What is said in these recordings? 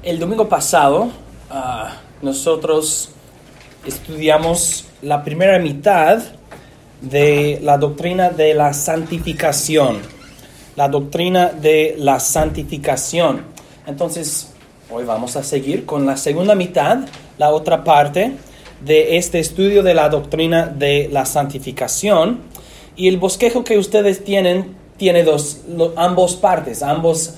El domingo pasado nosotros estudiamos la primera mitad de la doctrina de la santificación. La doctrina de la santificación. Entonces, hoy vamos a seguir con la segunda mitad, la otra parte de este estudio de la doctrina de la santificación. Y el bosquejo que ustedes tiene ambas partes, ambas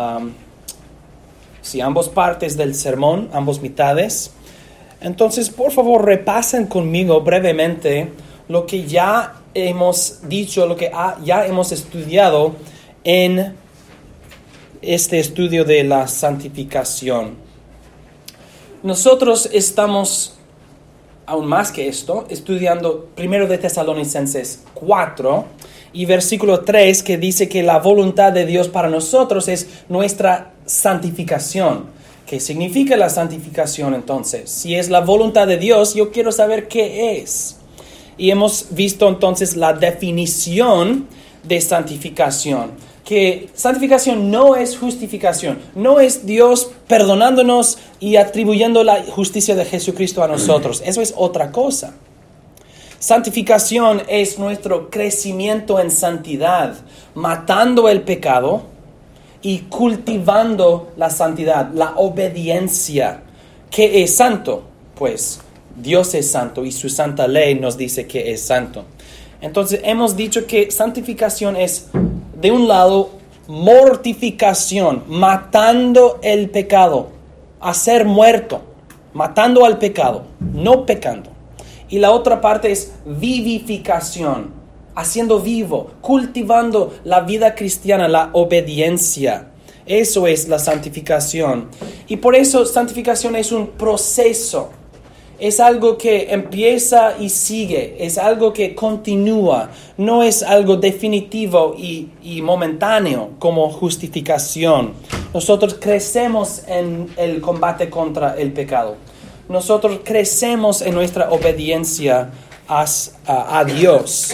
partes del sermón, ambas mitades. Entonces, por favor, repasen conmigo brevemente lo que ya hemos dicho, lo que ya hemos estudiado en este estudio de la santificación. Nosotros estamos, aún más que esto, estudiando 1 de Tesalonicenses 4 y versículo 3, que dice que la voluntad de Dios para nosotros es nuestra santificación. ¿Qué significa la santificación entonces? Si es la voluntad de Dios, yo quiero saber qué es. Y hemos visto entonces la definición de santificación. Que santificación no es justificación, no es Dios perdonándonos y atribuyendo la justicia de Jesucristo a nosotros. Eso es otra cosa. Santificación es nuestro crecimiento en santidad, matando el pecado y cultivando la santidad, la obediencia. ¿Qué es santo? Pues Dios es santo y su santa ley nos dice que es santo. Entonces hemos dicho que santificación es, de un lado, mortificación, matando el pecado, hacer muerto, matando al pecado, no pecando. Y la otra parte es vivificación, haciendo vivo, cultivando la vida cristiana, la obediencia. Eso es la santificación. Y por eso santificación es un proceso. Es algo que empieza y sigue, es algo que continúa, no es algo definitivo y momentáneo como justificación. Nosotros crecemos en el combate contra el pecado. Nosotros crecemos en nuestra obediencia a Dios.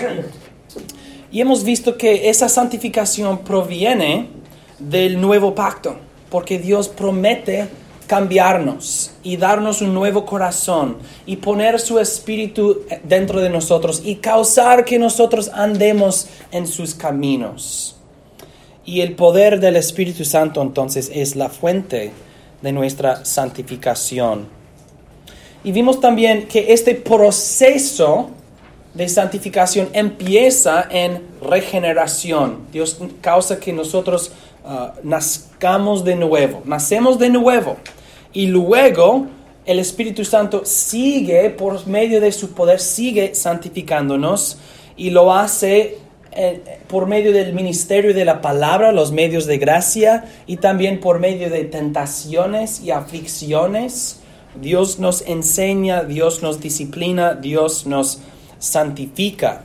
Y hemos visto que esa santificación proviene del nuevo pacto, porque Dios promete cambiarnos y darnos un nuevo corazón y poner su espíritu dentro de nosotros y causar que nosotros andemos en sus caminos. Y el poder del Espíritu Santo entonces es la fuente de nuestra santificación. Y vimos también que este proceso de santificación empieza en regeneración. Dios causa que nosotros nacemos de nuevo. Y luego el Espíritu Santo sigue, por medio de su poder, sigue santificándonos y lo hace por medio del ministerio de la palabra, los medios de gracia, y también por medio de tentaciones y aflicciones. Dios nos enseña, Dios nos disciplina, Dios nos santifica.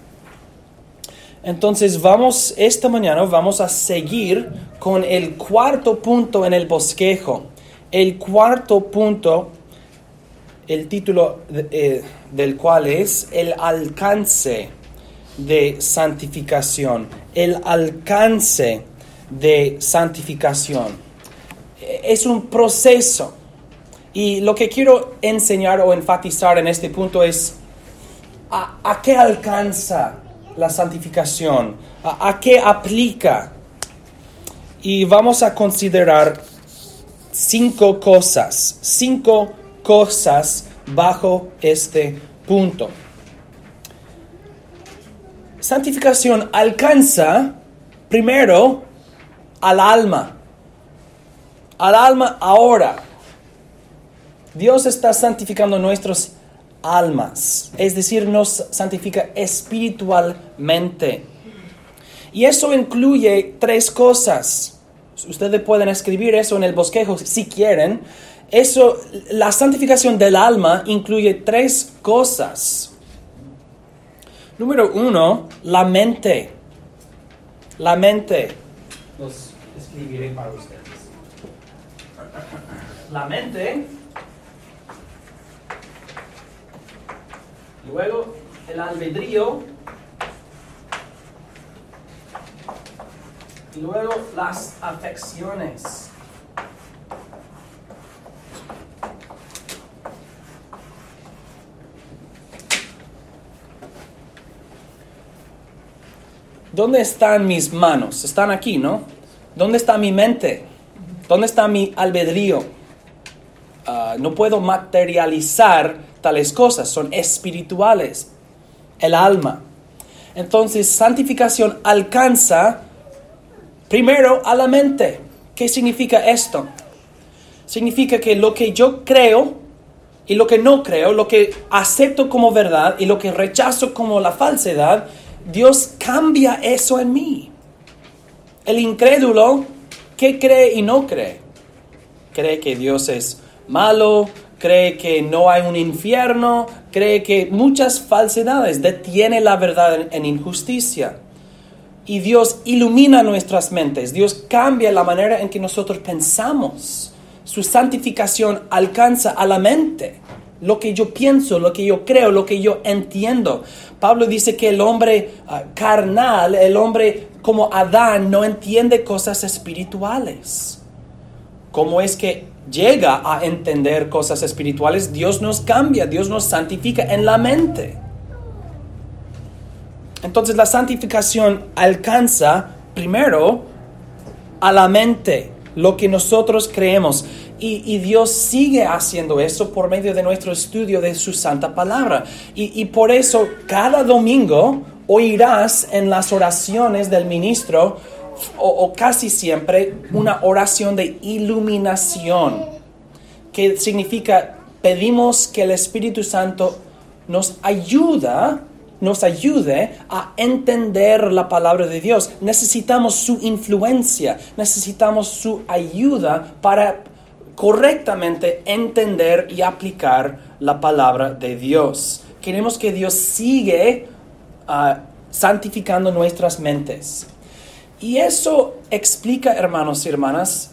Entonces esta mañana vamos a seguir con el cuarto punto en el bosquejo. El cuarto punto, el título del cual es el alcance de santificación. El alcance de santificación. Es un proceso. Y lo que quiero enseñar o enfatizar en este punto es ¿a qué alcanza la santificación? ¿A qué aplica? Y vamos a considerar 5 cosas bajo este punto. Santificación alcanza primero al alma ahora. Dios está santificando nuestras almas, es decir, nos santifica espiritualmente. Y eso incluye 3 cosas. Ustedes pueden escribir eso en el bosquejo si quieren. La santificación del alma incluye 3 cosas. Número 1, la mente. La mente. Los escribiré para ustedes. La mente. Luego el albedrío. Y luego las afecciones. ¿dónde están mis manos? Están aquí, ¿no? ¿Dónde está mi mente? ¿Dónde está mi albedrío? No puedo materializar tales cosas, son espirituales. El alma. Entonces, santificación alcanza primero a la mente. ¿Qué significa esto? Significa que lo que yo creo y lo que no creo, lo que acepto como verdad y lo que rechazo como la falsedad, Dios cambia eso en mí. El incrédulo, ¿qué cree y no cree? Cree que Dios es malo, cree que no hay un infierno, cree que muchas falsedades, detiene la verdad en injusticia. Y Dios ilumina nuestras mentes, Dios cambia la manera en que nosotros pensamos. Su santificación alcanza a la mente, lo que yo pienso, lo que yo creo, lo que yo entiendo. Pablo dice que el hombre carnal, el hombre como Adán, no entiende cosas espirituales. ¿Cómo es que llega a entender cosas espirituales? Dios nos cambia, Dios nos santifica en la mente. Entonces la santificación alcanza primero a la mente, lo que nosotros creemos. Y Dios sigue haciendo eso por medio de nuestro estudio de su santa palabra. Y por eso cada domingo oirás en las oraciones del ministro o casi siempre una oración de iluminación, que significa pedimos que el Espíritu Santo nos ayude a entender la palabra de Dios. Necesitamos su influencia, necesitamos su ayuda para correctamente entender y aplicar la palabra de Dios. Queremos que Dios siga santificando nuestras mentes. Y eso explica, hermanos y hermanas,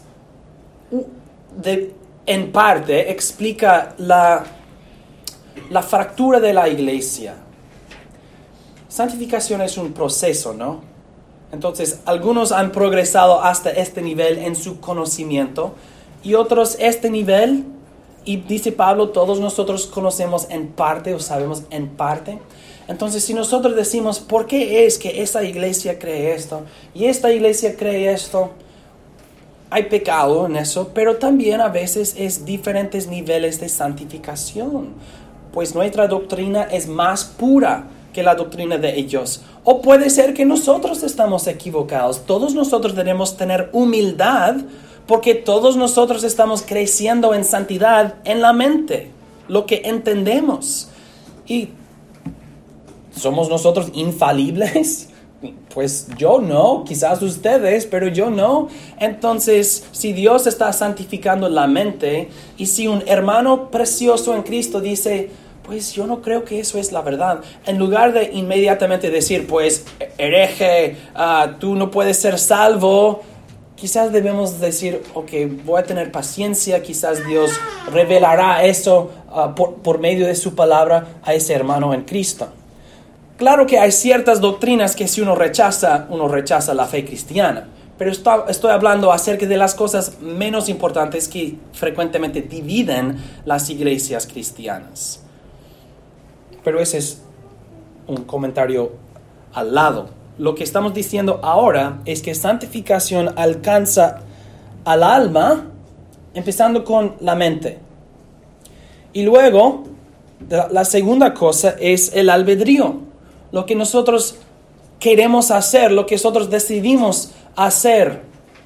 en parte explica la fractura de la iglesia. Santificación es un proceso, ¿no? Entonces, algunos han progresado hasta este nivel en su conocimiento y otros este nivel. Y dice Pablo, todos nosotros conocemos en parte o sabemos en parte. Entonces, si nosotros decimos, ¿por qué es que esta iglesia cree esto y esta iglesia cree esto? Hay pecado en eso, pero también a veces es diferentes niveles de santificación. Pues nuestra doctrina es más pura que la doctrina de ellos. O puede ser que nosotros estamos equivocados. Todos nosotros debemos tener humildad porque todos nosotros estamos creciendo en santidad en la mente, lo que entendemos. Y ¿somos nosotros infalibles? Pues yo no, quizás ustedes, pero yo no. Entonces, si Dios está santificando la mente y si un hermano precioso en Cristo dice, pues yo no creo que eso es la verdad, en lugar de inmediatamente decir, pues hereje, tú no puedes ser salvo, quizás debemos decir, ok, voy a tener paciencia, quizás Dios revelará eso por medio de su palabra a ese hermano en Cristo. Claro que hay ciertas doctrinas que si uno rechaza la fe cristiana. Pero estoy hablando acerca de las cosas menos importantes que frecuentemente dividen las iglesias cristianas. Pero ese es un comentario al lado. Lo que estamos diciendo ahora es que santificación alcanza al alma, empezando con la mente. Y luego, la segunda cosa es el albedrío. Lo que nosotros queremos hacer, lo que nosotros decidimos hacer.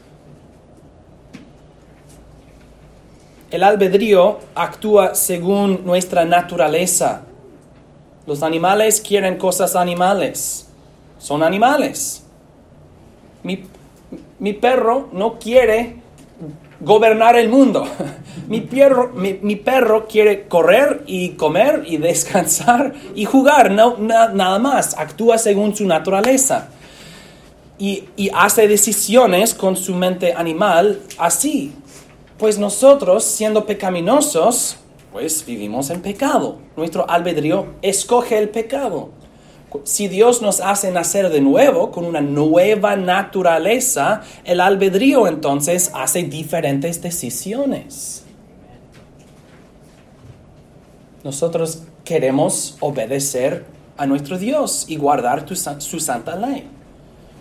El albedrío actúa según nuestra naturaleza. Los animales quieren cosas animales. Son animales. Mi perro no quiere gobernar el mundo. Mi perro quiere correr y comer y descansar y jugar, nada más. Actúa según su naturaleza. Y hace decisiones con su mente animal así. Pues nosotros, siendo pecaminosos, pues vivimos en pecado. Nuestro albedrío escoge el pecado. Si Dios nos hace nacer de nuevo con una nueva naturaleza, el albedrío entonces hace diferentes decisiones. Nosotros queremos obedecer a nuestro Dios y guardar su santa ley.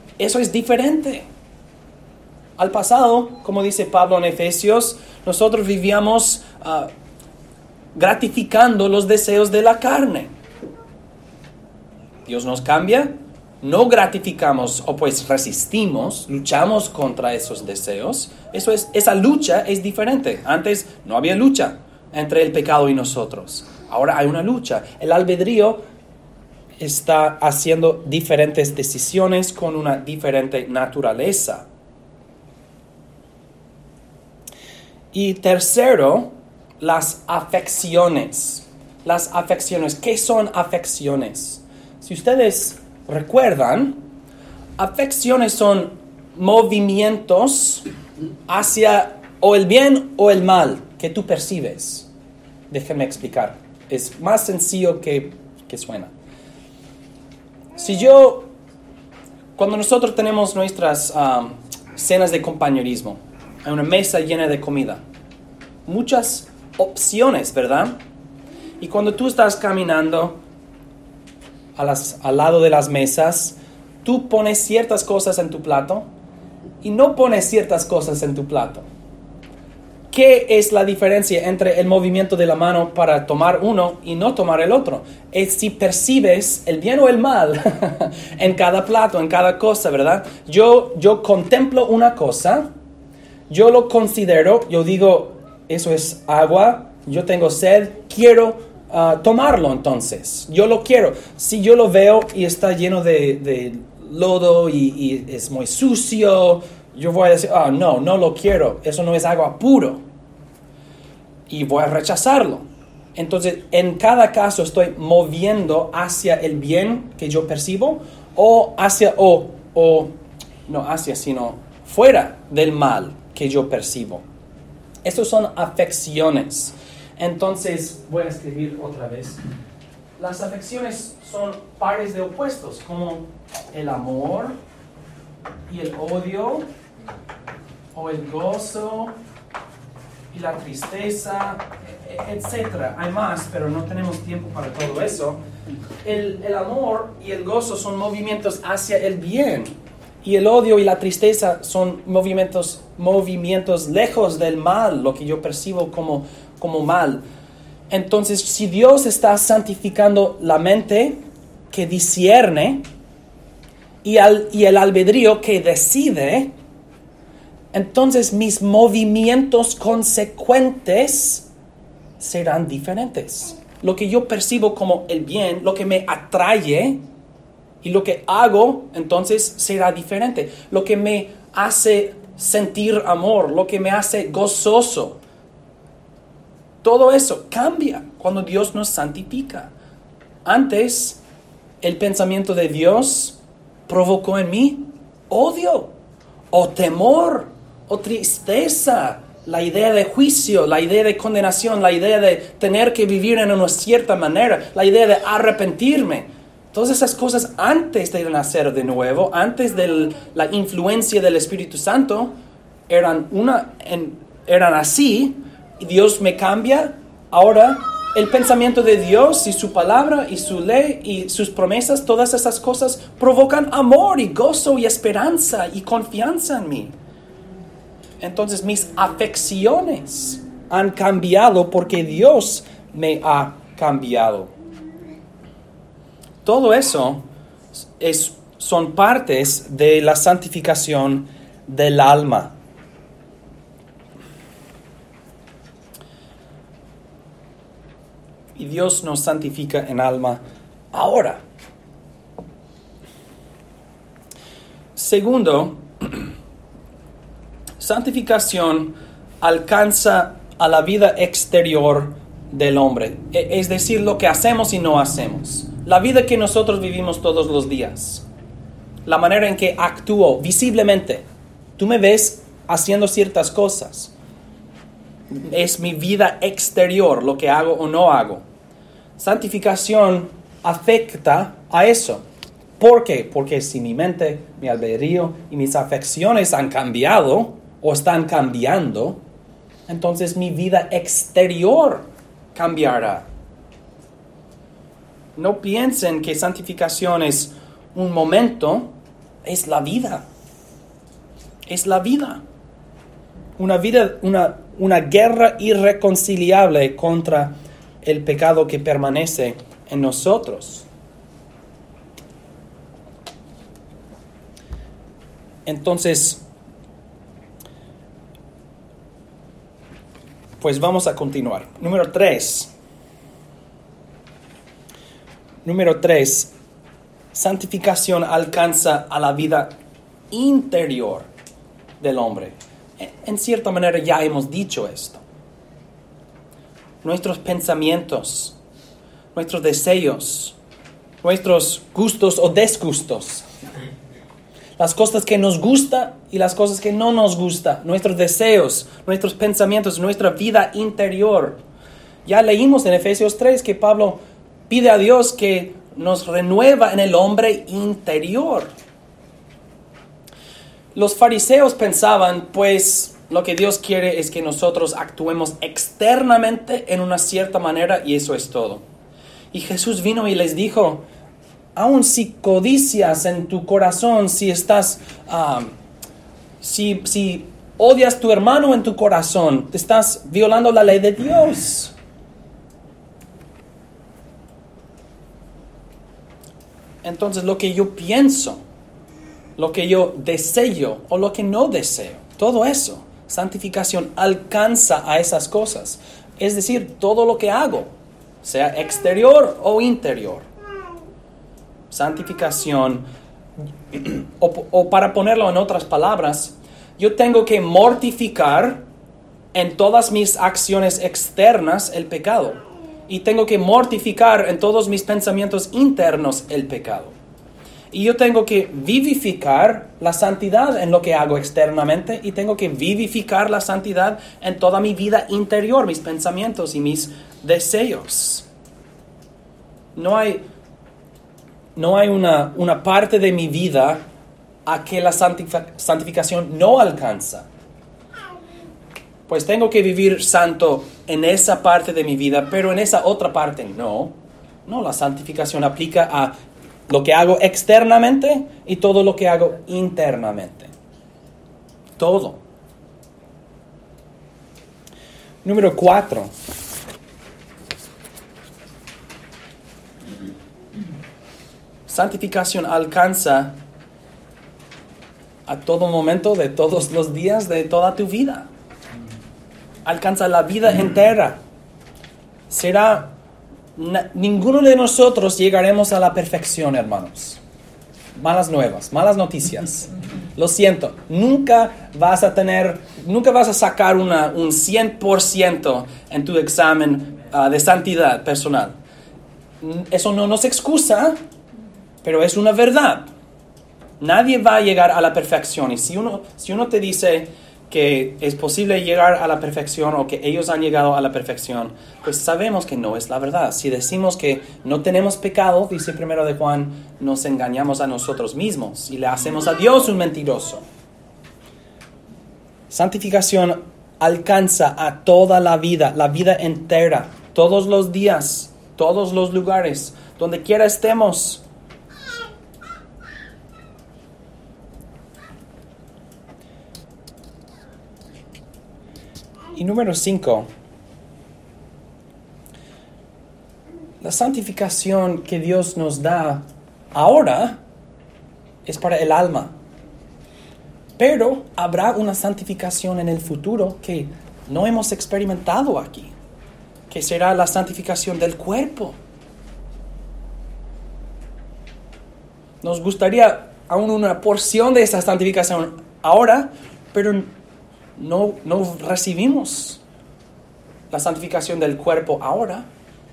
eso es diferente. Al pasado, como dice Pablo en Efesios, nosotros vivíamos gratificando los deseos de la carne. Dios nos cambia, no gratificamos o pues resistimos, luchamos contra esos deseos. Esa lucha es diferente. Antes no había lucha entre el pecado y nosotros. Ahora hay una lucha. El albedrío está haciendo diferentes decisiones con una diferente naturaleza. Y tercero, las afecciones. Las afecciones. ¿Qué son afecciones? Si ustedes recuerdan, afecciones son movimientos hacia o el bien o el mal que tú percibes. Déjenme explicar. Es más sencillo que suena. Cuando nosotros tenemos nuestras cenas de compañerismo, hay una mesa llena de comida, muchas opciones, ¿verdad? Y cuando tú estás caminando al lado de las mesas, tú pones ciertas cosas en tu plato y no pones ciertas cosas en tu plato. ¿Qué es la diferencia entre el movimiento de la mano para tomar uno y no tomar el otro? Es si percibes el bien o el mal en cada plato, en cada cosa, ¿verdad? Yo contemplo una cosa, yo lo considero, yo digo, eso es agua, yo tengo sed, quiero tomarlo entonces. Yo lo quiero. Si yo lo veo y está lleno de lodo y es muy sucio, yo voy a decir, no lo quiero. Eso no es agua puro. Y voy a rechazarlo. Entonces, en cada caso estoy moviendo hacia el bien que yo percibo o sino fuera del mal que yo percibo. Estos son afecciones. Entonces, voy a escribir otra vez. Las afecciones son pares de opuestos, como el amor y el odio, o el gozo y la tristeza, etc. Hay más, pero no tenemos tiempo para todo eso. El amor y el gozo son movimientos hacia el bien, y el odio y la tristeza son movimientos lejos del mal, lo que yo percibo como mal. Entonces, si Dios está santificando la mente que discierne y el albedrío que decide, entonces mis movimientos consecuentes serán diferentes. Lo que yo percibo como el bien, lo que me atrae y lo que hago, entonces será diferente. Lo que me hace sentir amor, lo que me hace gozoso, todo eso cambia cuando Dios nos santifica. Antes, el pensamiento de Dios provocó en mí odio, o temor, o tristeza, la idea de juicio, la idea de condenación, la idea de tener que vivir en una cierta manera, la idea de arrepentirme. Todas esas cosas antes de nacer de nuevo, antes de la influencia del Espíritu Santo, eran así. Y Dios me cambia. Ahora el pensamiento de Dios y su palabra y su ley y sus promesas, todas esas cosas provocan amor y gozo y esperanza y confianza en mí. Entonces mis afecciones han cambiado porque Dios me ha cambiado. Todo eso son partes de la santificación del alma. Y Dios nos santifica en alma ahora. Segundo, santificación alcanza a la vida exterior del hombre. Es decir, lo que hacemos y no hacemos. La vida que nosotros vivimos todos los días. La manera en que actúo visiblemente. Tú me ves haciendo ciertas cosas. Es mi vida exterior, lo que hago o no hago. Santificación afecta a eso. ¿Por qué? Porque si mi mente, mi albedrío y mis afecciones han cambiado o están cambiando, entonces mi vida exterior cambiará. No piensen que santificación es un momento es la vida. Es la vida. Una guerra irreconciliable contra el pecado que permanece en nosotros. Entonces, pues vamos a continuar. Número 3. Santificación alcanza a la vida interior del hombre. En cierta manera ya hemos dicho esto. Nuestros pensamientos, nuestros deseos, nuestros gustos o disgustos, las cosas que nos gustan y las cosas que no nos gustan, nuestros deseos, nuestros pensamientos, nuestra vida interior. Ya leímos en Efesios 3 que Pablo pide a Dios que nos renueva en el hombre interior. Los fariseos pensaban, pues, lo que Dios quiere es que nosotros actuemos externamente en una cierta manera y eso es todo. Y Jesús vino y les dijo, aun si codicias en tu corazón, si odias a tu hermano en tu corazón, te estás violando la ley de Dios. Entonces lo que yo pienso, lo que yo deseo o lo que no deseo, todo eso, santificación alcanza a esas cosas. Es decir, todo lo que hago, sea exterior o interior. Santificación, o para ponerlo en otras palabras, yo tengo que mortificar en todas mis acciones externas el pecado. Y tengo que mortificar en todos mis pensamientos internos el pecado. Y yo tengo que vivificar la santidad en lo que hago externamente y tengo que vivificar la santidad en toda mi vida interior, mis pensamientos y mis deseos. No hay una parte de mi vida a que la santificación no alcanza. Pues tengo que vivir santo en esa parte de mi vida, pero en esa otra parte no. No, la santificación aplica a lo que hago externamente y todo lo que hago internamente. Todo. Número 4. Santificación alcanza a todo momento de todos los días de toda tu vida. Alcanza la vida entera. Ninguno de nosotros llegaremos a la perfección, hermanos. Malas nuevas, malas noticias. Lo siento, nunca vas a sacar un 100% en tu examen de santidad personal. Eso no nos excusa, pero es una verdad. Nadie va a llegar a la perfección. Y si uno te dice que es posible llegar a la perfección o que ellos han llegado a la perfección, pues sabemos que no es la verdad. Si decimos que no tenemos pecado, dice 1 de Juan, nos engañamos a nosotros mismos y le hacemos a Dios un mentiroso. Santificación alcanza a toda la vida entera, todos los días, todos los lugares, donde quiera estemos. Y número 5, la santificación que Dios nos da ahora es para el alma. Pero habrá una santificación en el futuro que no hemos experimentado aquí, que será la santificación del cuerpo. Nos gustaría aún una porción de esa santificación ahora, pero no recibimos la santificación del cuerpo ahora.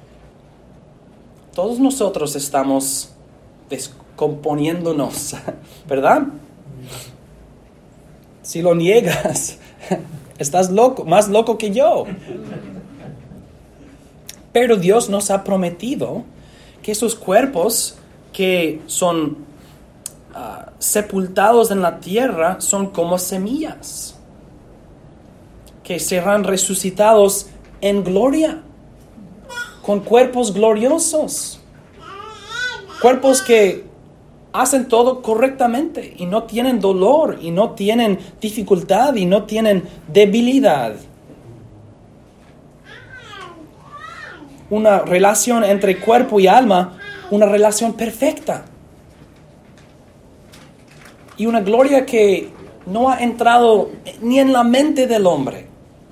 Todos nosotros estamos descomponiéndonos, ¿verdad? Si lo niegas, estás loco, más loco que yo. Pero Dios nos ha prometido que esos cuerpos que son sepultados en la tierra son como semillas, que serán resucitados en gloria, con cuerpos gloriosos, cuerpos que hacen todo correctamente y no tienen dolor y no tienen dificultad y no tienen debilidad. Una relación entre cuerpo y alma, una relación perfecta. Y una gloria que no ha entrado ni en la mente del hombre.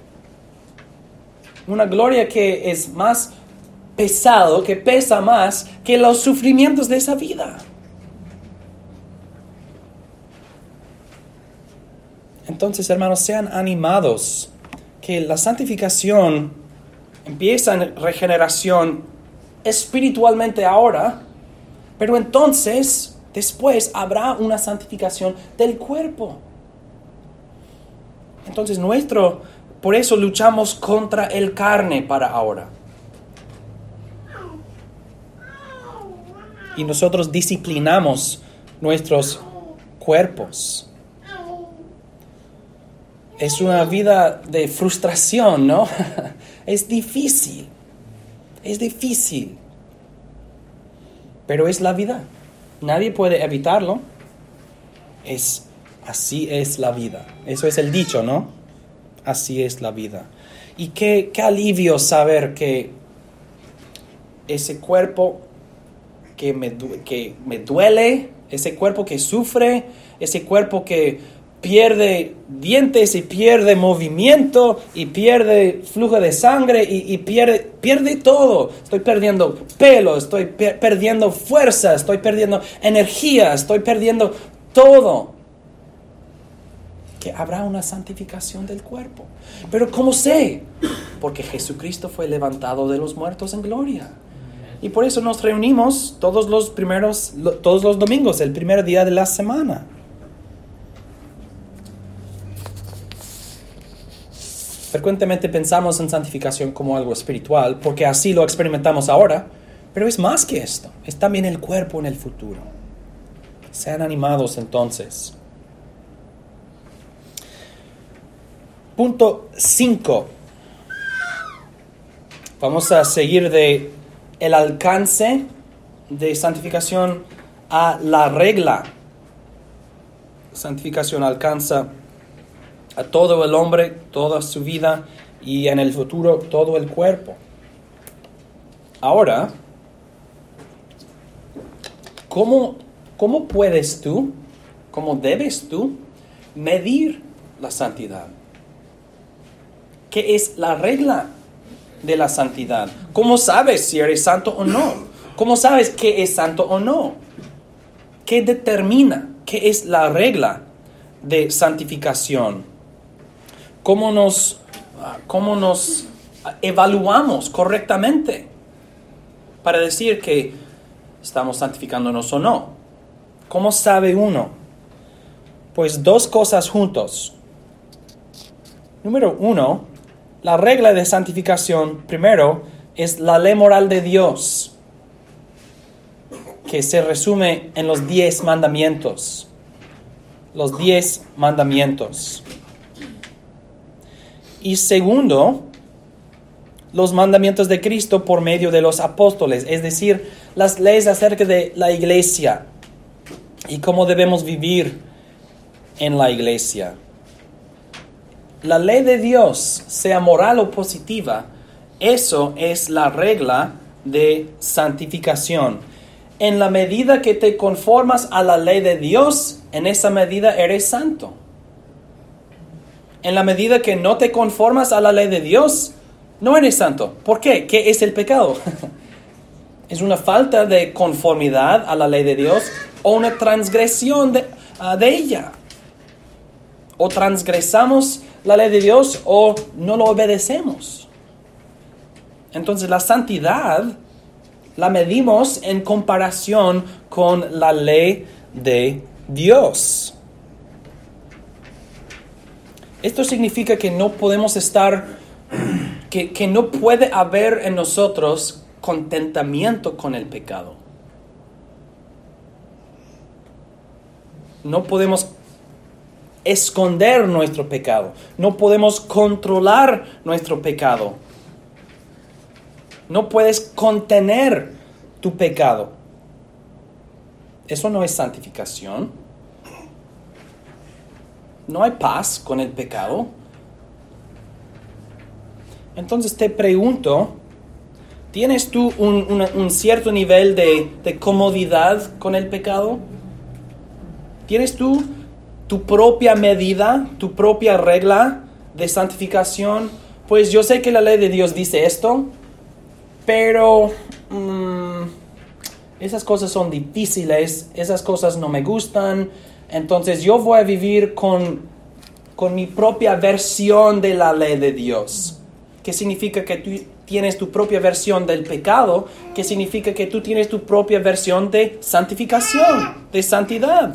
Una gloria que es más pesado, que pesa más que los sufrimientos de esa vida. Entonces, hermanos, sean animados, que la santificación empieza en regeneración espiritualmente ahora, pero entonces, después habrá una santificación del cuerpo. Entonces, por eso luchamos contra el carne para ahora. Y nosotros disciplinamos nuestros cuerpos. Es una vida de frustración, ¿no? Es difícil. Pero es la vida. Nadie puede evitarlo. Así es la vida. Eso es el dicho, ¿no? Así es la vida. Y qué alivio saber que ese cuerpo que me duele, ese cuerpo que sufre, ese cuerpo que pierde dientes y pierde movimiento y pierde flujo de sangre y pierde todo. Estoy perdiendo pelo, estoy perdiendo fuerza, estoy perdiendo energía, estoy perdiendo todo. Que habrá una santificación del cuerpo. Pero ¿cómo sé? Porque Jesucristo fue levantado de los muertos en gloria. Y por eso nos reunimos todos los domingos, el primer día de la semana. Frecuentemente pensamos en santificación como algo espiritual, porque así lo experimentamos ahora, pero es más que esto, es también el cuerpo en el futuro. Sean animados entonces. Punto 5. Vamos a seguir de el alcance de santificación a la regla. Santificación alcanza a todo el hombre, toda su vida y en el futuro todo el cuerpo. Ahora, ¿cómo puedes tú, cómo debes tú medir la santidad? ¿Qué es la regla de la santidad? ¿Cómo sabes si eres santo o no? ¿Cómo sabes qué es santo o no? ¿Qué determina? ¿Qué es la regla de santificación? ¿Cómo nos evaluamos correctamente para decir que estamos santificándonos o no? ¿Cómo sabe uno? Pues dos cosas juntos. Número 1, la regla de santificación, primero, es la ley moral de Dios, que se resume en los 10 mandamientos. Los 10 mandamientos. Y segundo, los mandamientos de Cristo por medio de los apóstoles, es decir, las leyes acerca de la iglesia y cómo debemos vivir en la iglesia. La ley de Dios, sea moral o positiva, eso es la regla de santificación. En la medida que te conformas a la ley de Dios, en esa medida eres santo. En la medida que no te conformas a la ley de Dios, no eres santo. ¿Por qué? ¿Qué es el pecado? ¿Es una falta de conformidad a la ley de Dios o una transgresión de ella? O transgresamos la ley de Dios o no lo obedecemos. Entonces la santidad la medimos en comparación con la ley de Dios. Esto significa que no podemos que no puede haber en nosotros contentamiento con el pecado. No podemos esconder nuestro pecado. No podemos controlar nuestro pecado. No puedes contener tu pecado. Eso no es santificación. No hay paz con el pecado. Entonces te pregunto, ¿tienes tú un cierto nivel de comodidad con el pecado? ¿Tienes tú tu propia medida, tu propia regla de santificación? Pues yo sé que la ley de Dios dice esto, pero esas cosas son difíciles, esas cosas no me gustan, entonces yo voy a vivir con mi propia versión de la ley de Dios. ¿Qué significa que tú tienes tu propia versión del pecado? ¿Qué significa que tú tienes tu propia versión de santificación, de santidad?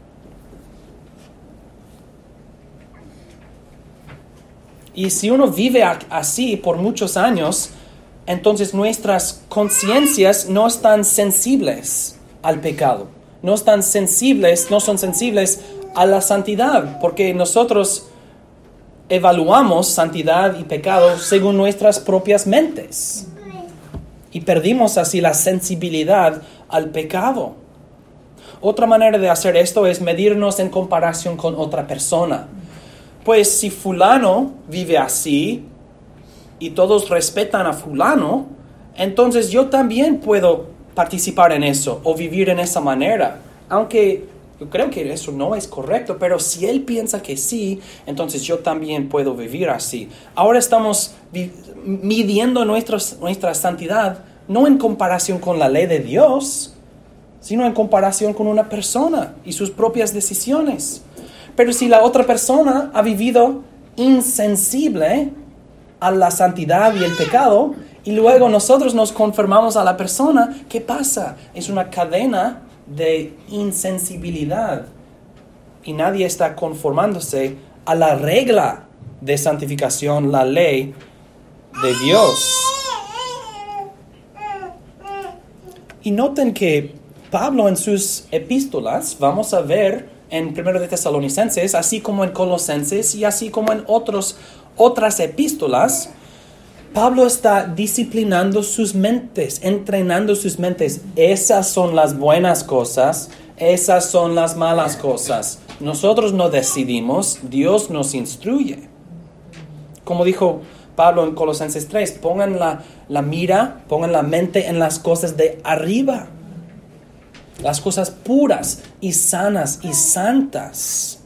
Y si uno vive así por muchos años, entonces nuestras conciencias no están sensibles al pecado. No son sensibles a la santidad, porque nosotros evaluamos santidad y pecado según nuestras propias mentes. Y perdimos así la sensibilidad al pecado. Otra manera de hacer esto es medirnos en comparación con otra persona. Pues si fulano vive así y todos respetan a fulano, entonces yo también puedo participar en eso o vivir en esa manera. Aunque yo creo que eso no es correcto, pero si él piensa que sí, entonces yo también puedo vivir así. Ahora estamos midiendo nuestra santidad no en comparación con la ley de Dios, sino en comparación con una persona y sus propias decisiones. Pero si la otra persona ha vivido insensible a la santidad y el pecado, y luego nosotros nos conformamos a la persona, ¿qué pasa? Es una cadena de insensibilidad. Y nadie está conformándose a la regla de santificación, la ley de Dios. Y noten que Pablo en sus epístolas, vamos a ver en 1 de Tesalonicenses, así como en Colosenses y así como en otras epístolas, Pablo está disciplinando sus mentes, entrenando sus mentes. Esas son las buenas cosas, esas son las malas cosas. Nosotros no decidimos, Dios nos instruye. Como dijo Pablo en Colosenses 3, pongan la mira, pongan la mente en las cosas de arriba. Las cosas puras y sanas y santas.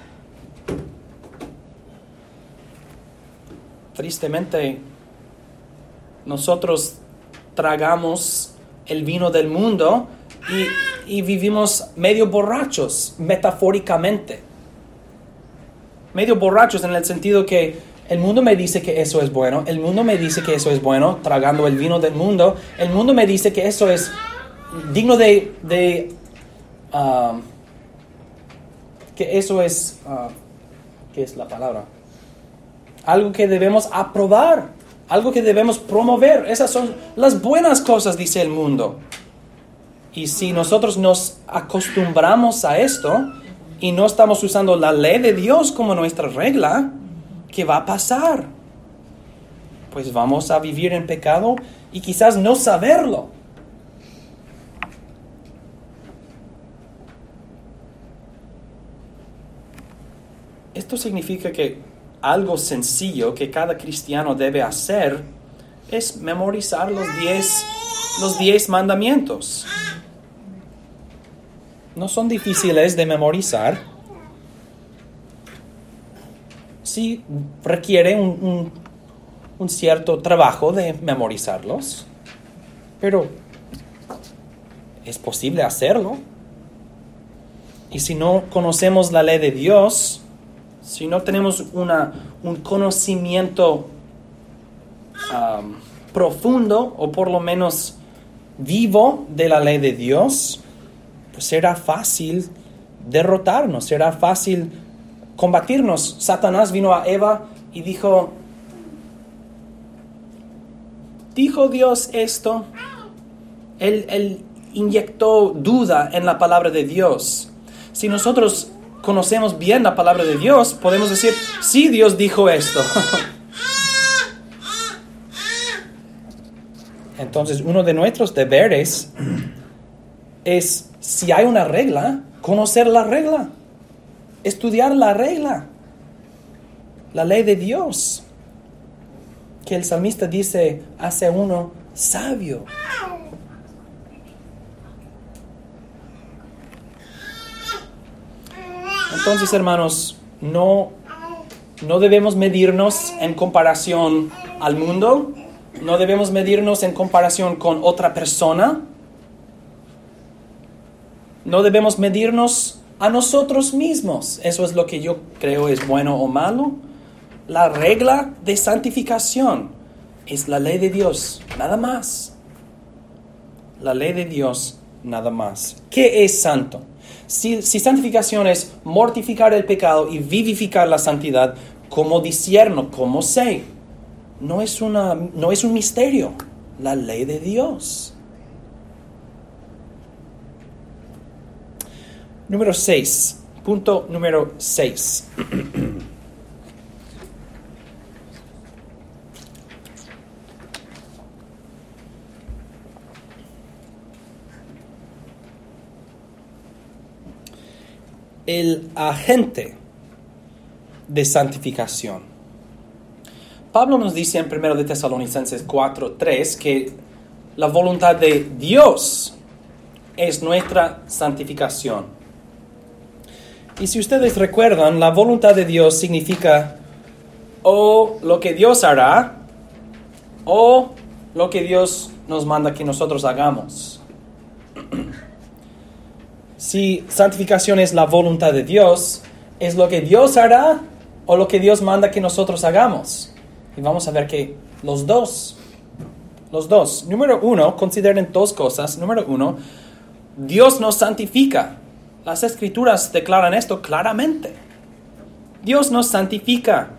Tristemente, nosotros tragamos el vino del mundo y vivimos medio borrachos, metafóricamente. Medio borrachos en el sentido que el mundo me dice que eso es bueno, el mundo me dice que eso es bueno, tragando el vino del mundo, el mundo me dice que eso es digno que eso es, ¿qué es la palabra? Algo que debemos aprobar, algo que debemos promover. Esas son las buenas cosas, dice el mundo. Y si nosotros nos acostumbramos a esto y no estamos usando la ley de Dios como nuestra regla, ¿qué va a pasar? Pues vamos a vivir en pecado y quizás no saberlo. Esto significa que algo sencillo que cada cristiano debe hacer es memorizar los 10 mandamientos. No son difíciles de memorizar. Sí requiere un cierto trabajo de memorizarlos, pero es posible hacerlo. Y si no conocemos la ley de Dios, si no tenemos un conocimiento profundo o por lo menos vivo de la ley de Dios, pues será fácil derrotarnos, será fácil combatirnos. Satanás vino a Eva y dijo Dios esto. Él inyectó duda en la palabra de Dios. Si nosotros conocemos bien la palabra de Dios, podemos decir, sí, Dios dijo esto. Entonces, uno de nuestros deberes es, si hay una regla, conocer la regla, estudiar la regla, la ley de Dios, que el salmista dice, hace a uno sabio. Entonces, hermanos, no debemos medirnos en comparación al mundo, no debemos medirnos en comparación con otra persona, no debemos medirnos a nosotros mismos. Eso es lo que yo creo es bueno o malo. La regla de santificación es la ley de Dios, nada más. La ley de Dios, nada más. ¿Qué es santo? Si santificación es mortificar el pecado y vivificar la santidad, ¿cómo discierno? ¿Cómo sé? No es un misterio. La ley de Dios. Número 6. Punto número 6. El agente de santificación. Pablo nos dice en 1 de Tesalonicenses 4:3 que la voluntad de Dios es nuestra santificación. Y si ustedes recuerdan, la voluntad de Dios significa o lo que Dios hará o lo que Dios nos manda que nosotros hagamos. Si santificación es la voluntad de Dios, ¿es lo que Dios hará o lo que Dios manda que nosotros hagamos? Y vamos a ver que los dos. Número 1, consideren dos cosas. Número 1, Dios nos santifica. Las Escrituras declaran esto claramente. Dios nos santifica.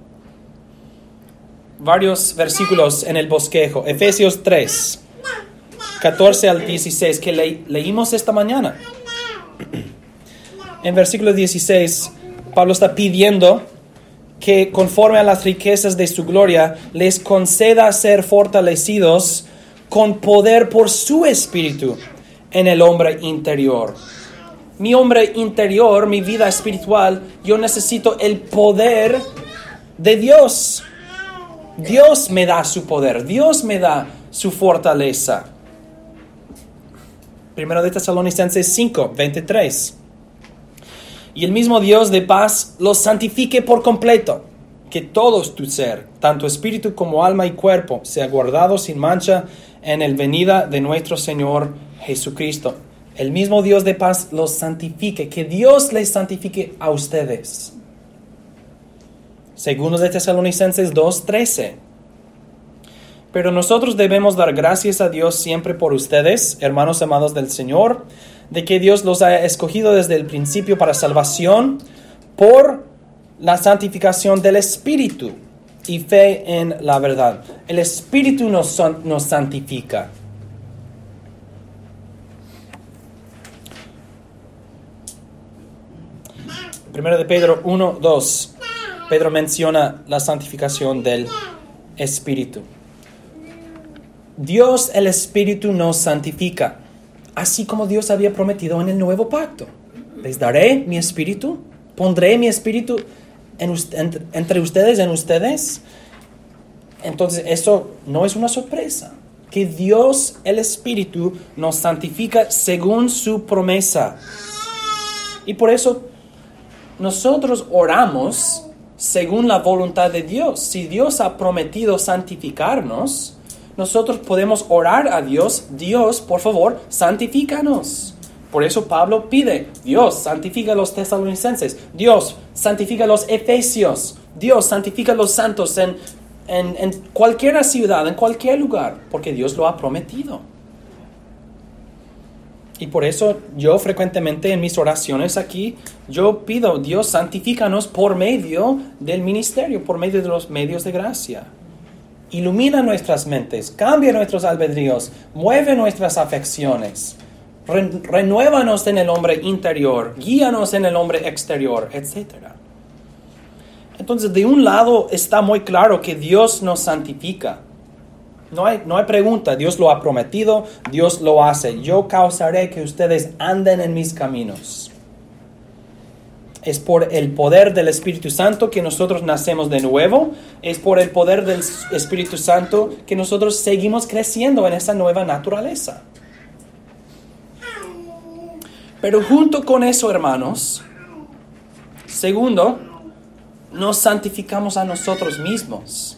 Varios versículos en el bosquejo. Efesios 3, 14 al 16, que leímos esta mañana. En versículo 16, Pablo está pidiendo que conforme a las riquezas de su gloria, les conceda ser fortalecidos con poder por su espíritu en el hombre interior. Mi hombre interior, mi vida espiritual, yo necesito el poder de Dios. Dios me da su poder, Dios me da su fortaleza. 1 de Tesalonicenses 5, 23. Y el mismo Dios de paz los santifique por completo, que todo tu ser, tanto espíritu como alma y cuerpo, sea guardado sin mancha en el venida de nuestro Señor Jesucristo. El mismo Dios de paz los santifique, que Dios les santifique a ustedes. 2 de Tesalonicenses 2:13. Pero nosotros debemos dar gracias a Dios siempre por ustedes, hermanos amados del Señor, de que Dios los haya escogido desde el principio para salvación por la santificación del Espíritu y fe en la verdad. El Espíritu nos santifica. Primero de Pedro 1:2. Pedro menciona la santificación del Espíritu. Dios, el Espíritu, nos santifica, así como Dios había prometido en el nuevo pacto. Les daré mi Espíritu, pondré mi Espíritu entre ustedes, en ustedes. Entonces, eso no es una sorpresa. Que Dios, el Espíritu, nos santifica según su promesa. Y por eso, nosotros oramos según la voluntad de Dios. Si Dios ha prometido santificarnos, nosotros podemos orar a Dios: Dios, por favor, santifícanos. Por eso Pablo pide: Dios, santifica a los tesalonicenses. Dios, santifica a los efesios. Dios, santifica a los santos en cualquier ciudad, en cualquier lugar, porque Dios lo ha prometido. Y por eso yo frecuentemente en mis oraciones aquí, yo pido: Dios, santifícanos por medio del ministerio, por medio de los medios de gracia. Ilumina nuestras mentes, cambia nuestros albedríos, mueve nuestras afecciones, renuévanos en el hombre interior, guíanos en el hombre exterior, etc. Entonces, de un lado está muy claro que Dios nos santifica. No hay pregunta. Dios lo ha prometido, Dios lo hace. Yo causaré que ustedes anden en mis caminos. Es por el poder del Espíritu Santo que nosotros nacemos de nuevo. Es por el poder del Espíritu Santo que nosotros seguimos creciendo en esa nueva naturaleza. Pero junto con eso, hermanos, segundo, nos santificamos a nosotros mismos.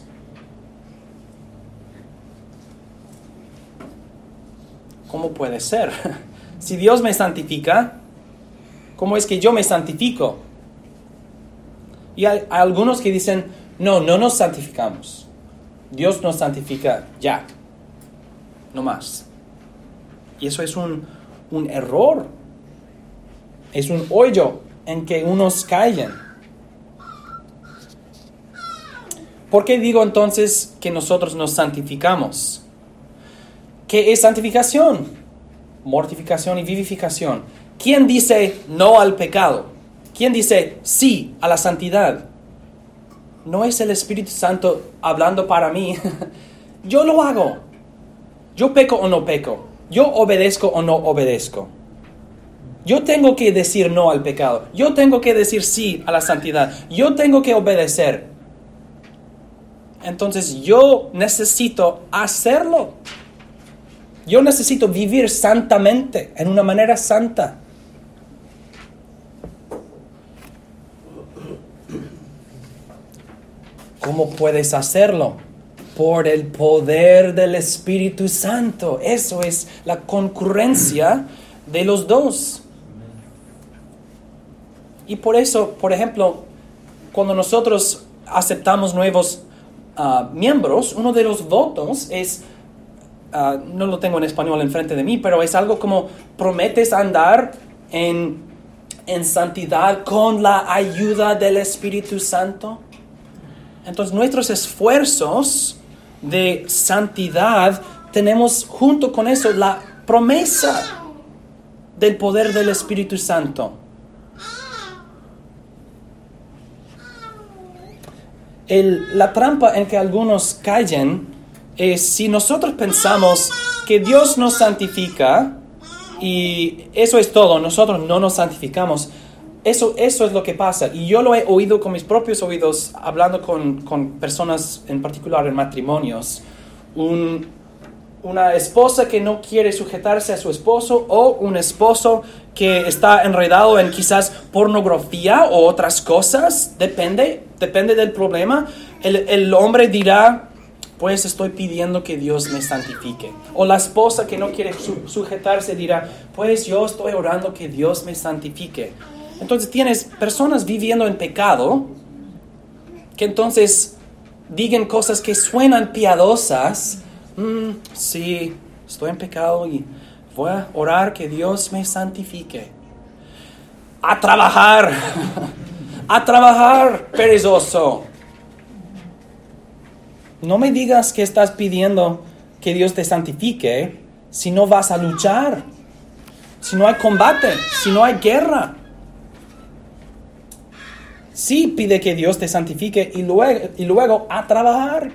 ¿Cómo puede ser? Si Dios me santifica, ¿cómo es que yo me santifico? Y hay algunos que dicen, no nos santificamos. Dios nos santifica ya, no más. Y eso es un error. Es un hoyo en que unos caen. ¿Por qué digo entonces que nosotros nos santificamos? ¿Qué es santificación? Mortificación y vivificación. ¿Quién dice no al pecado? ¿Quién dice sí a la santidad? No es el Espíritu Santo hablando para mí. Yo lo hago. Yo peco o no peco. Yo obedezco o no obedezco. Yo tengo que decir no al pecado. Yo tengo que decir sí a la santidad. Yo tengo que obedecer. Entonces yo necesito hacerlo. Yo necesito vivir santamente, en una manera santa. ¿Cómo puedes hacerlo? Por el poder del Espíritu Santo. Eso es la concurrencia de los dos. Y por eso, por ejemplo, cuando nosotros aceptamos nuevos miembros, uno de los votos es, no lo tengo en español enfrente de mí, pero es algo como prometes andar en santidad con la ayuda del Espíritu Santo. Entonces nuestros esfuerzos de santidad tenemos junto con eso la promesa del poder del Espíritu Santo. La trampa en que algunos caen es si nosotros pensamos que Dios nos santifica y eso es todo, nosotros no nos santificamos. Eso es lo que pasa. Y yo lo he oído con mis propios oídos, hablando con personas, en particular en matrimonios. Una esposa que no quiere sujetarse a su esposo, o un esposo que está enredado en quizás pornografía o otras cosas. Depende del problema. El hombre dirá, pues estoy pidiendo que Dios me santifique. O la esposa que no quiere sujetarse dirá, pues yo estoy orando que Dios me santifique. Entonces tienes personas viviendo en pecado que entonces digan cosas que suenan piadosas. Sí, estoy en pecado y voy a orar que Dios me santifique. A trabajar, a trabajar, perezoso. No me digas que estás pidiendo que Dios te santifique si no vas a luchar, si no hay combate, si no hay guerra. Sí, pide que Dios te santifique y luego a trabajar.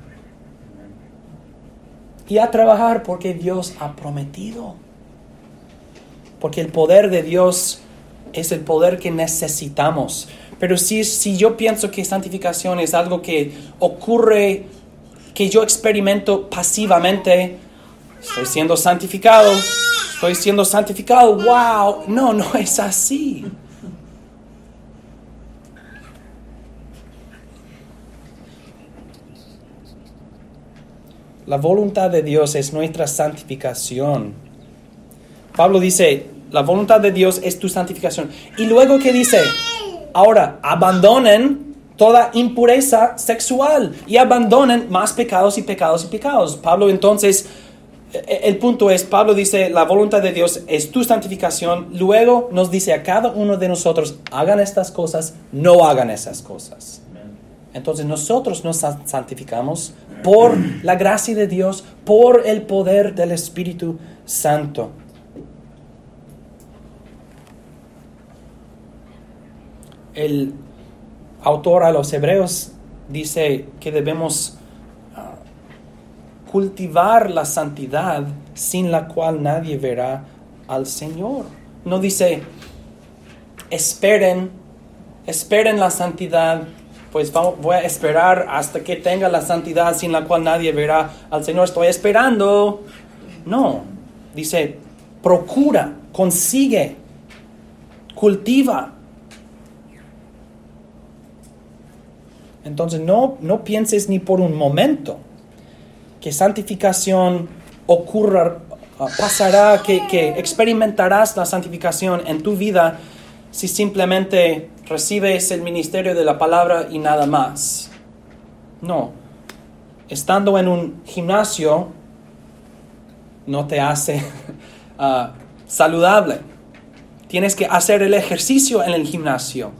Y a trabajar porque Dios ha prometido. Porque el poder de Dios es el poder que necesitamos. Pero si yo pienso que santificación es algo que ocurre, que yo experimento pasivamente, estoy siendo santificado, wow, no es así. La voluntad de Dios es nuestra santificación. Pablo dice, la voluntad de Dios es tu santificación. Y luego, ¿qué dice? Ahora, abandonen toda impureza sexual y abandonen más pecados y pecados y pecados. Pablo entonces, el punto es, Pablo dice, la voluntad de Dios es tu santificación. Luego nos dice a cada uno de nosotros, hagan estas cosas, no hagan esas cosas. Entonces nosotros nos santificamos por la gracia de Dios, por el poder del Espíritu Santo. El autor a los Hebreos dice que debemos cultivar la santidad sin la cual nadie verá al Señor. No dice, esperen la santidad, pues voy a esperar hasta que tenga la santidad sin la cual nadie verá al Señor. Estoy esperando. No, dice, procura, consigue, cultiva. Entonces no pienses ni por un momento que santificación pasará, que experimentarás la santificación en tu vida si simplemente recibes el ministerio de la palabra y nada más. No, estando en un gimnasio no te hace saludable. Tienes que hacer el ejercicio en el gimnasio.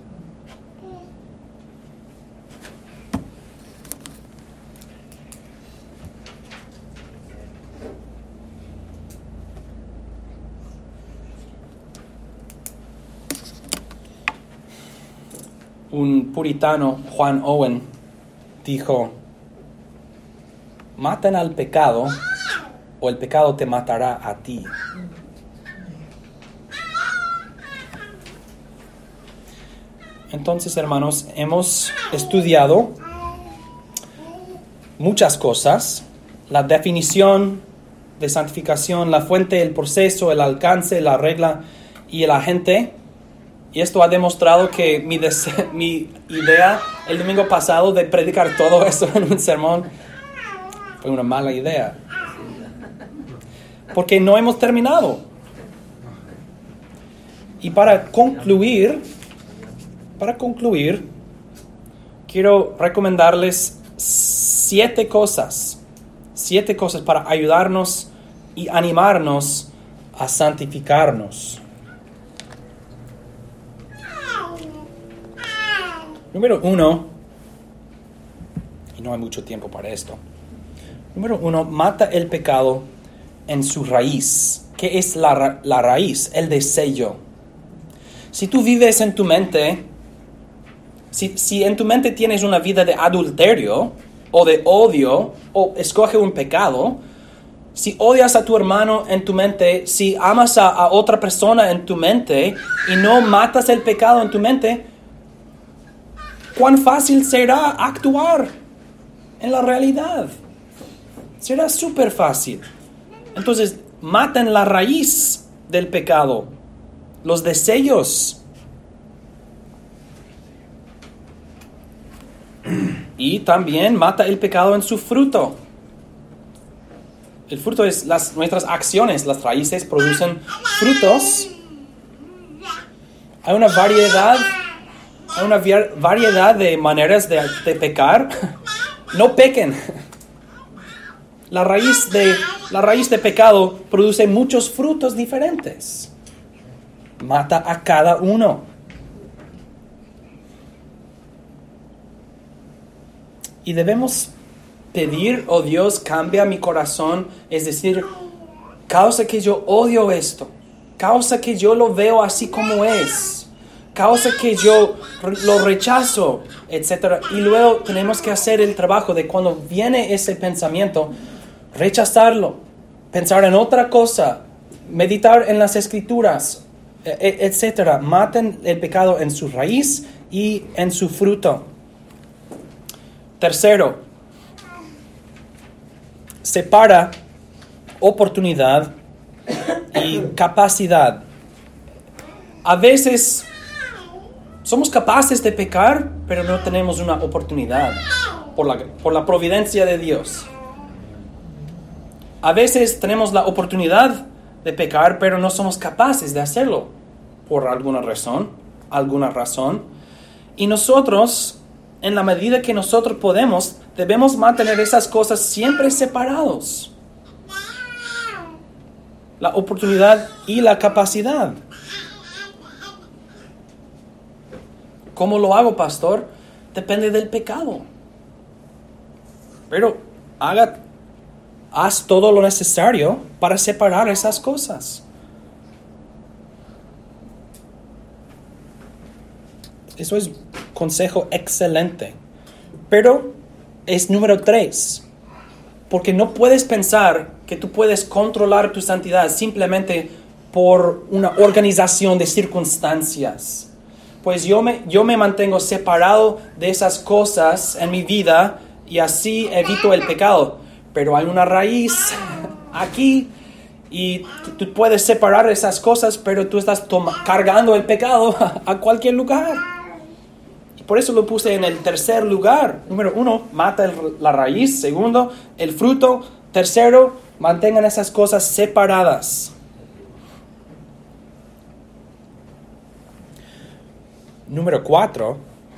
Un puritano, John Owen, dijo, maten al pecado o el pecado te matará a ti. Entonces, hermanos, hemos estudiado muchas cosas, la definición de santificación, la fuente, el proceso, el alcance, la regla y el agente. Y esto ha demostrado que mi idea el domingo pasado de predicar todo eso en un sermón fue una mala idea. Porque no hemos terminado. Y para concluir, quiero recomendarles 7 cosas para ayudarnos y animarnos a santificarnos. Número 1, y no hay mucho tiempo para esto. Número 1, mata el pecado en su raíz. ¿Qué es la raíz? El deseo. Si tú vives en tu mente, si en tu mente tienes una vida de adulterio o de odio, o escoge un pecado, si odias a tu hermano en tu mente, si amas a otra persona en tu mente y no matas el pecado en tu mente, ¿cuán fácil será actuar en la realidad? Será súper fácil. Entonces, maten la raíz del pecado, los deseos. Y también mata el pecado en su fruto. El fruto es nuestras acciones. Las raíces producen frutos. Hay una variedad de maneras de pecar. No pequen. La raíz de pecado produce muchos frutos diferentes. Mata a cada uno. Y debemos pedir, oh Dios, cambia mi corazón. Es decir, causa que yo odio esto. Causa que yo lo veo así como es. Causa que yo lo rechazo, etc. Y luego tenemos que hacer el trabajo de cuando viene ese pensamiento, rechazarlo, pensar en otra cosa, meditar en las escrituras, etc. Maten el pecado en su raíz y en su fruto. Tercero, separa oportunidad y capacidad. A veces somos capaces de pecar, pero no tenemos una oportunidad por la providencia de Dios. A veces tenemos la oportunidad de pecar, pero no somos capaces de hacerlo por alguna razón. Y nosotros, en la medida que nosotros podemos, debemos mantener esas cosas siempre separados. La oportunidad y la capacidad. ¿Cómo lo hago, pastor? Depende del pecado. Pero haz todo lo necesario para separar esas cosas. Eso es consejo excelente. Pero es número 3. Porque no puedes pensar que tú puedes controlar tu santidad simplemente por una organización de circunstancias. Pues yo me mantengo separado de esas cosas en mi vida y así evito el pecado. Pero hay una raíz aquí y tú puedes separar esas cosas, pero tú estás cargando el pecado a cualquier lugar. Y por eso lo puse en el tercer lugar. Número 1, mata la raíz. Segundo, el fruto. Tercero, mantengan esas cosas separadas. Número 4,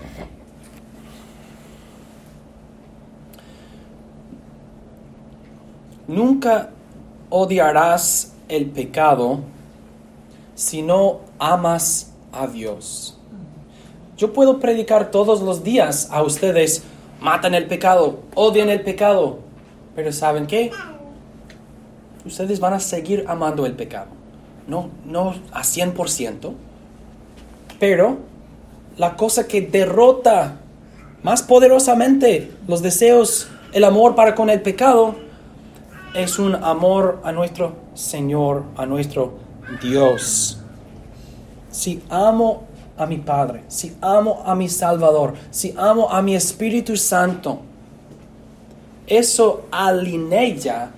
nunca odiarás el pecado si no amas a Dios. Yo puedo predicar todos los días a ustedes, matan el pecado, odian el pecado, pero ¿saben qué? Ustedes van a seguir amando el pecado. No a 100%, pero la cosa que derrota más poderosamente los deseos, el amor para con el pecado, es un amor a nuestro Señor, a nuestro Dios. Si amo a mi Padre, si amo a mi Salvador, si amo a mi Espíritu Santo, eso alinea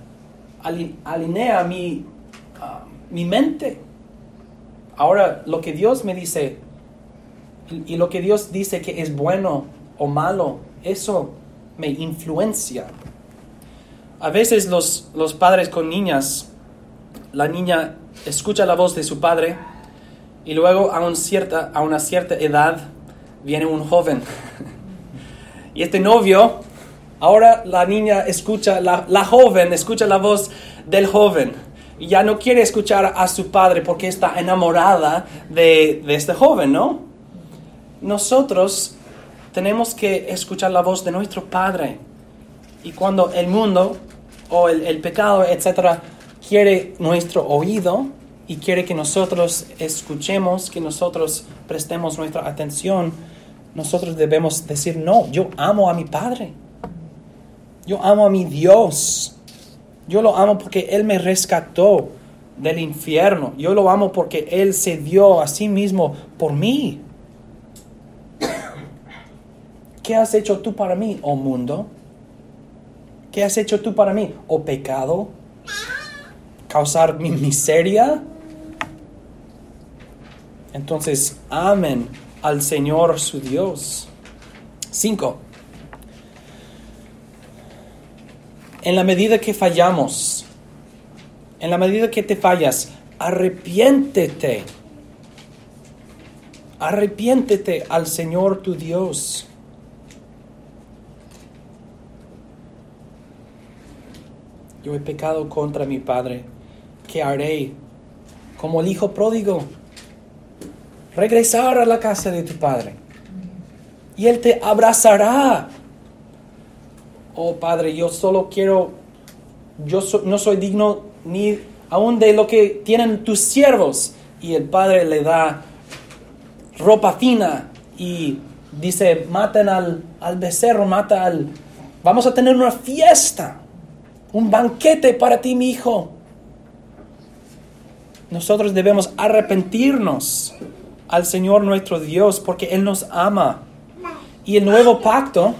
mi mente. Ahora, lo que Dios me dice y lo que Dios dice que es bueno o malo, eso me influencia. A veces los padres con niñas, la niña escucha la voz de su padre y luego a una cierta edad viene un joven. Y este novio, ahora la niña escucha, la joven escucha la voz del joven y ya no quiere escuchar a su padre porque está enamorada de este joven, ¿no? Nosotros tenemos que escuchar la voz de nuestro Padre. Y cuando el mundo o el pecado, etcétera, quiere nuestro oído y quiere que nosotros escuchemos, que nosotros prestemos nuestra atención, nosotros debemos decir, no, yo amo a mi Padre. Yo amo a mi Dios. Yo lo amo porque Él me rescató del infierno. Yo lo amo porque Él se dio a sí mismo por mí. ¿Qué has hecho tú para mí, oh mundo? ¿Qué has hecho tú para mí, oh pecado? ¿Causar mi miseria? Entonces, amen al Señor su Dios. 5. En la medida que fallamos, en la medida que te fallas, arrepiéntete. Arrepiéntete al Señor tu Dios. Yo he pecado contra mi Padre. ¿Qué haré? Como el hijo pródigo. Regresar a la casa de tu Padre. Y Él te abrazará. Oh Padre, yo solo quiero... no soy digno ni aún de lo que tienen tus siervos. Y el Padre le da ropa fina y dice, maten al becerro, vamos a tener una fiesta. Un banquete para ti, mi hijo. Nosotros debemos arrepentirnos al Señor nuestro Dios porque Él nos ama. Y el nuevo pacto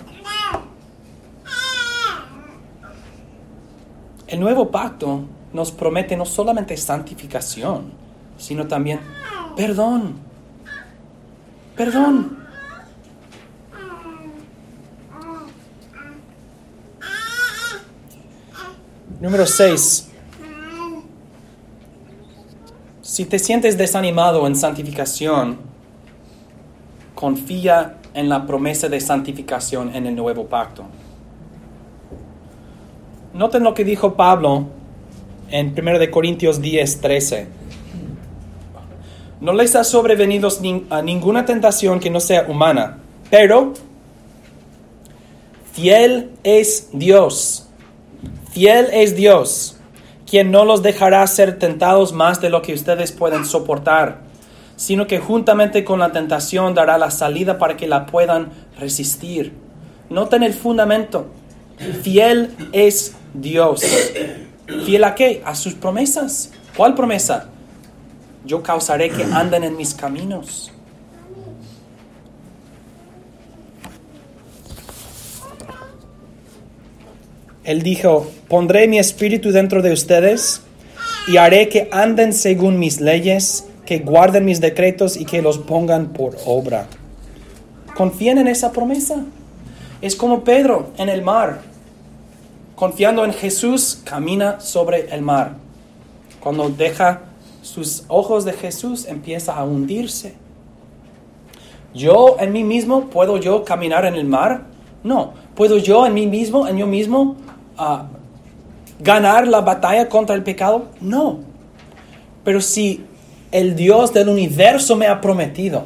nos promete no solamente santificación, sino también perdón. Perdón. Número 6. Si te sientes desanimado en santificación, confía en la promesa de santificación en el nuevo pacto. Noten lo que dijo Pablo en 1 Corintios 10:13. No les ha sobrevenido a ninguna tentación que no sea humana, pero fiel es Dios. Fiel es Dios, quien no los dejará ser tentados más de lo que ustedes pueden soportar, sino que juntamente con la tentación dará la salida para que la puedan resistir. Noten el fundamento. Fiel es Dios. ¿Fiel a qué? A sus promesas. ¿Cuál promesa? Yo causaré que anden en mis caminos. Él dijo, pondré mi espíritu dentro de ustedes y haré que anden según mis leyes, que guarden mis decretos y que los pongan por obra. ¿Confían en esa promesa? Es como Pedro en el mar. Confiando en Jesús, camina sobre el mar. Cuando deja sus ojos de Jesús, empieza a hundirse. ¿Yo en mí mismo puedo yo caminar en el mar? No. ¿Puedo yo en yo mismo, ganar la batalla contra el pecado? No. Pero si el Dios del universo me ha prometido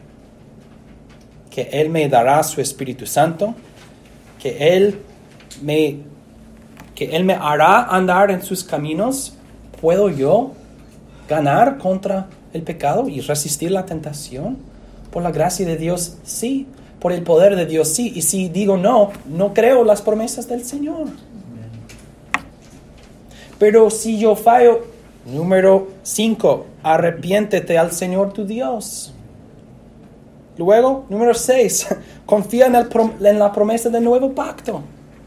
que Él me dará su Espíritu Santo, que Él me hará andar en sus caminos, ¿puedo yo ganar contra el pecado y resistir la tentación? Por la gracia de Dios, sí. Por el poder de Dios, sí. Y si digo no creo las promesas del Señor. Pero si yo fallo, número 5, arrepiéntete al Señor tu Dios. Luego, número 6, confía en la promesa del nuevo pacto.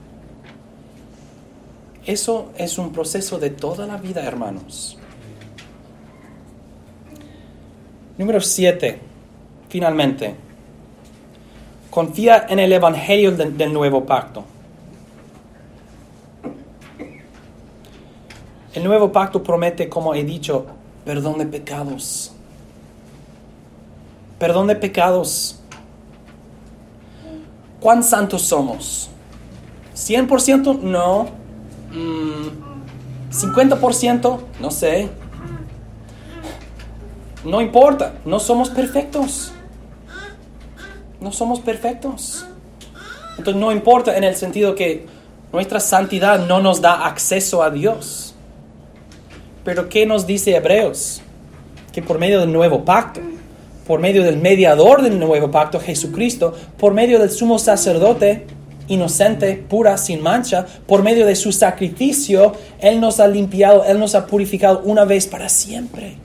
Eso es un proceso de toda la vida, hermanos. Número 7, finalmente, confía en el evangelio del nuevo pacto. El nuevo pacto promete, como he dicho, perdón de pecados. Perdón de pecados. ¿Cuán santos somos? ¿100%? No. 50%, no sé. No importa, no somos perfectos. No somos perfectos. Entonces no importa en el sentido que nuestra santidad no nos da acceso a Dios. Pero ¿qué nos dice Hebreos? Que por medio del nuevo pacto, por medio del mediador del nuevo pacto, Jesucristo, por medio del sumo sacerdote, inocente, pura, sin mancha, por medio de su sacrificio, Él nos ha limpiado, Él nos ha purificado una vez para siempre.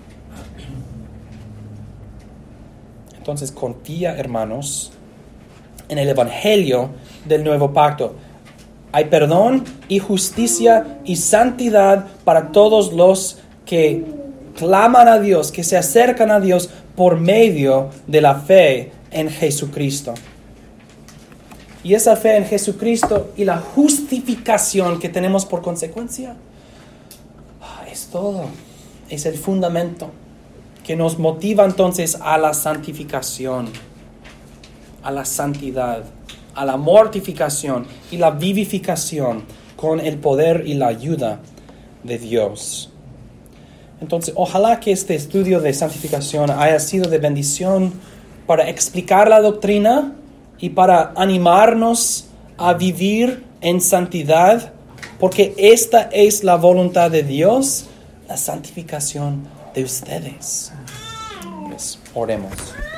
Entonces confía, hermanos, en el evangelio del nuevo pacto. Hay perdón y justicia y santidad para todos los que claman a Dios, que se acercan a Dios por medio de la fe en Jesucristo. Y esa fe en Jesucristo y la justificación que tenemos por consecuencia, es todo. Es el fundamento que nos motiva entonces a la santificación, a la santidad, a la mortificación y la vivificación con el poder y la ayuda de Dios. Entonces, ojalá que este estudio de santificación haya sido de bendición para explicar la doctrina y para animarnos a vivir en santidad, porque esta es la voluntad de Dios, la santificación de ustedes. Pues, oremos.